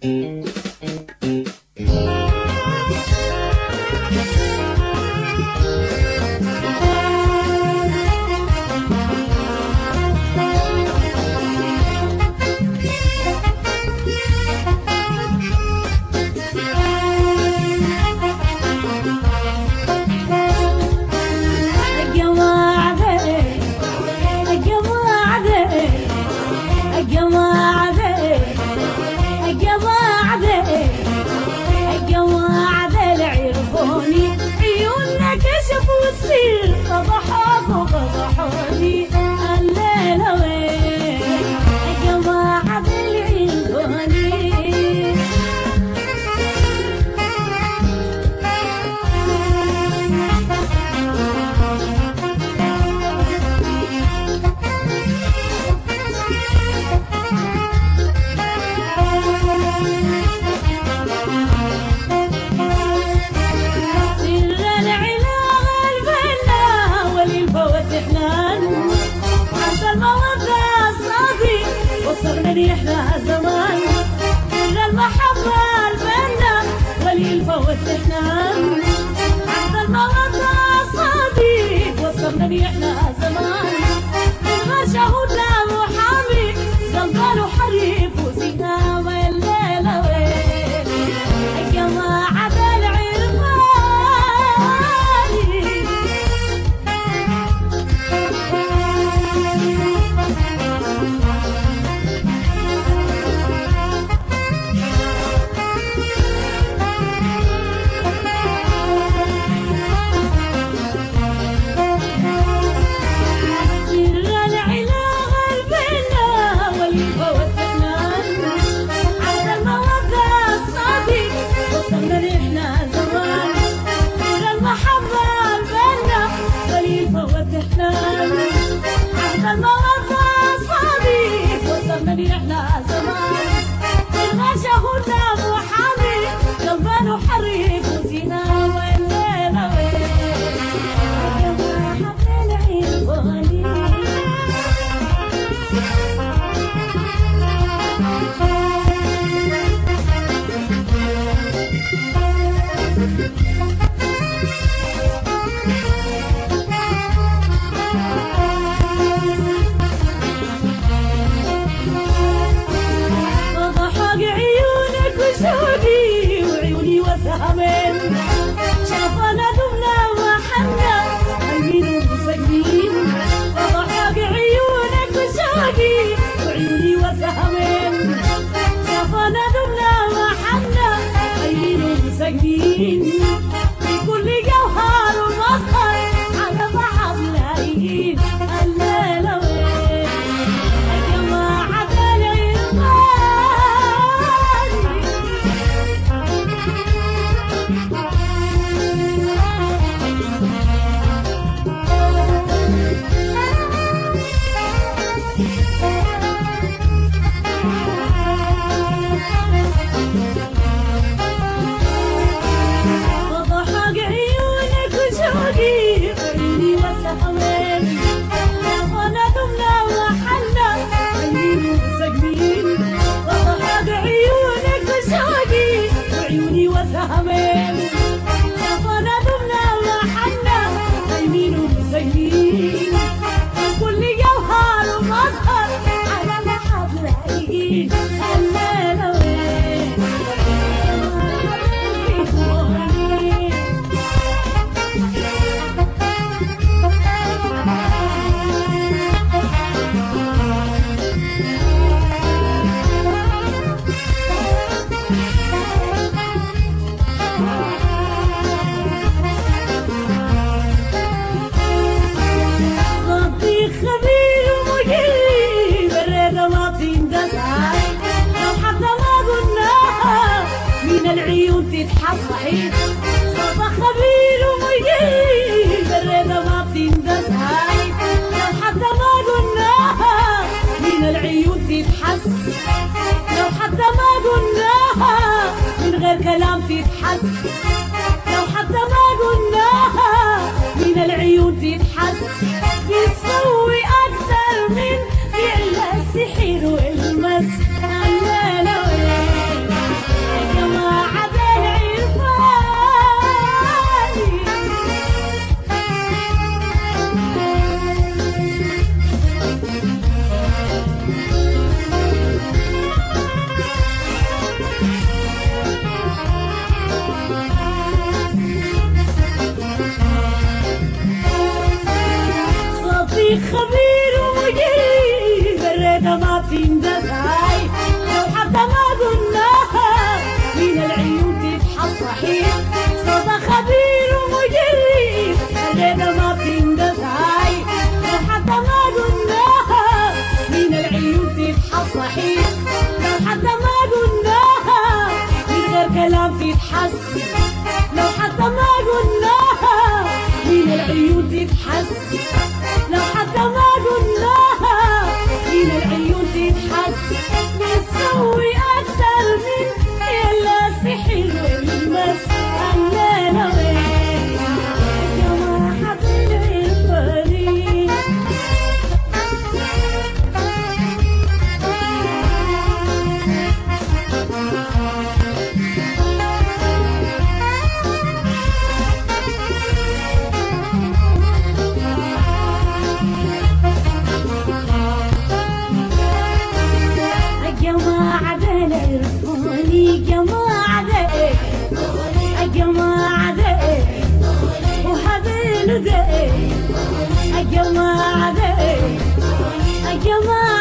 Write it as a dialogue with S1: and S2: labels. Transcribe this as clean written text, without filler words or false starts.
S1: احنا زمان للمحبة البنا وللفوت احنا عند المودة صديق وصلنا احنا زمان شهودنا محامي قلبنا حريف وزينا والليلة ويل الجماعة بالعرفاني الموضة صديق وصلنا احنا زمان شهودنا محامي قلبنا حريف وزينا والليلة ويل الجماعة بالعرفاني وعيوني وسهمين شافنا دمنا وحنا قلبين ومسجين وضحك عيونك وشوقي وعيوني وسهمين شافنا دمنا وحنا قلبين ومسجين في كل جوهر ومظهر على بعض لاقيين الليلة وين الجماعة بالعرفان وضحك عيونك وشوقي وعيوني وسهمين شافنا دمنا وحنا قلبين وسجنين وضحك عيونك وشوقي وعيوني وسهمين شافنا دمنا وحنا قلبين وسجنين كل جوهر ومظهر على لحظ لاقيين الليلة وين صديق خبير ومجري بالريدة ما تندسع لو حتى ما قلناها من العيون تتحس صحيح صديق خبير ومجري بالريدة ما تندسع لو حتى ما قلناها من العيون تتحس لو حتى ما قلناها من غير كلام تتحس لو حتى ما قلناها من العيون تتحس بتسوي أكثر من فعل السحر والمس الليلة وين تتحس لو حتى ما قلناها من العيون تتحس لو حتى ما قلناها من العيون تتحس بتسوي أكتر من يلا سحر والمس أنا وين يا ما حبيبي الفريق جماعة دينا يرفوني جماعة دينا جماعة دينا وحبيل دينا جماعة دينا جماعة